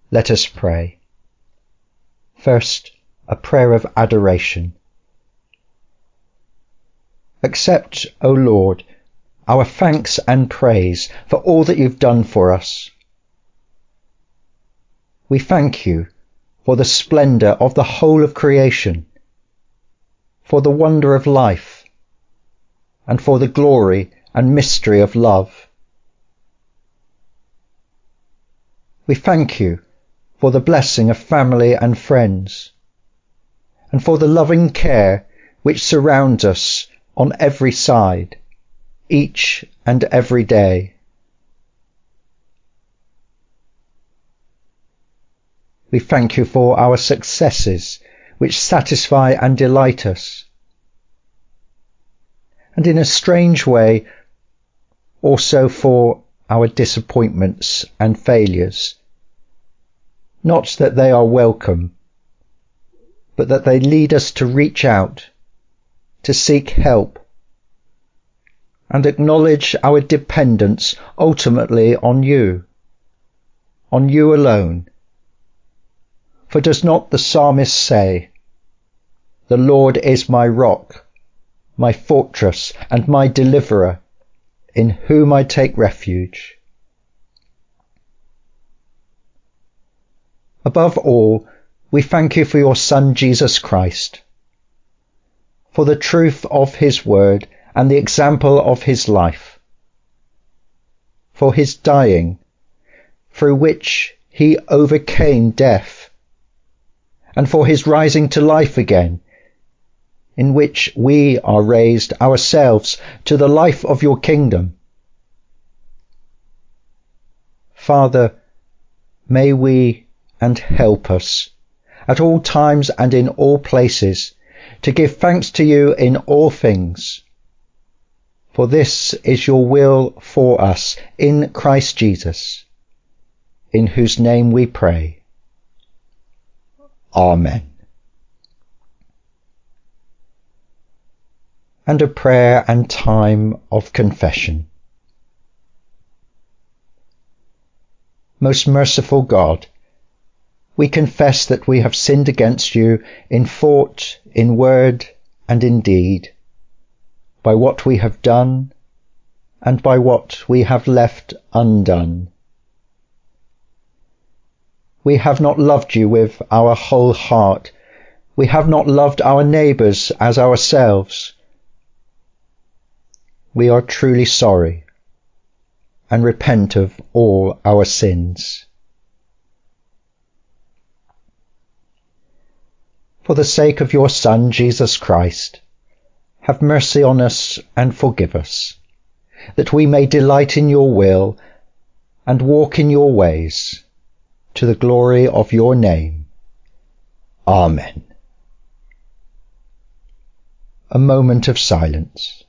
Let us pray. First, a prayer of adoration. Accept, O Lord, our thanks and praise for all that you've done for us. We thank you for the splendour of the whole of creation, for the wonder of life, and for the glory and mystery of love. We thank you for the blessing of family and friends, and for the loving care which surrounds us on every side, each and every day. We thank you for our successes, which satisfy and delight us, and in a strange way also for our disappointments and failures. Not that they are welcome, but that they lead us to reach out, to seek help, and acknowledge our dependence ultimately on you alone. For does not the psalmist say, "The Lord is my rock, my fortress and my deliverer, in whom I take refuge"? Above all, we thank you for your Son Jesus Christ, for the truth of his word and the example of his life, for his dying, through which he overcame death, and for his rising to life again, in which we are raised ourselves to the life of your kingdom. Father, may we and help us at all times and in all places to give thanks to you in all things. For this is your will for us in Christ Jesus, in whose name we pray. Amen. And a prayer and time of confession. Most merciful God, we confess that we have sinned against you in thought, in word, and in deed, by what we have done, and by what we have left undone. We have not loved you with our whole heart. We have not loved our neighbours as ourselves. We are truly sorry, and repent of all our sins. For the sake of your Son, Jesus Christ, have mercy on us and forgive us, that we may delight in your will and walk in your ways, to the glory of your name. Amen. A moment of silence.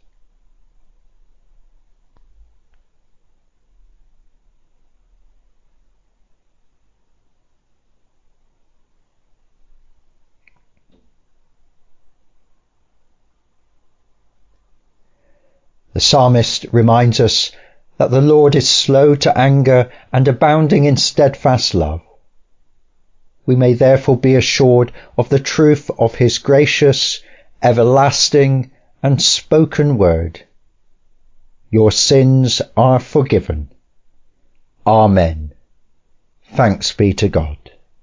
The psalmist reminds us that the Lord is slow to anger and abounding in steadfast love. We may therefore be assured of the truth of his gracious, everlasting, and spoken word. Your sins are forgiven. Amen. Thanks be to God.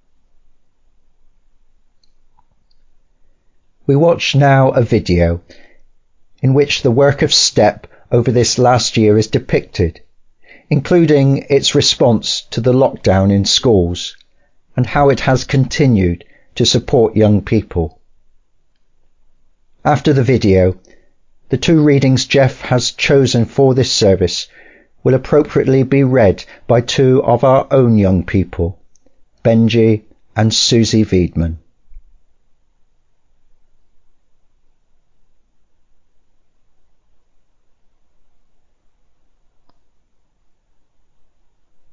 We watch now a video in which the work of STEP over this last year is depicted, including its response to the lockdown in schools and how it has continued to support young people. After the video, the two readings Jeff has chosen for this service will appropriately be read by two of our own young people, Benji and Susie Wiedman.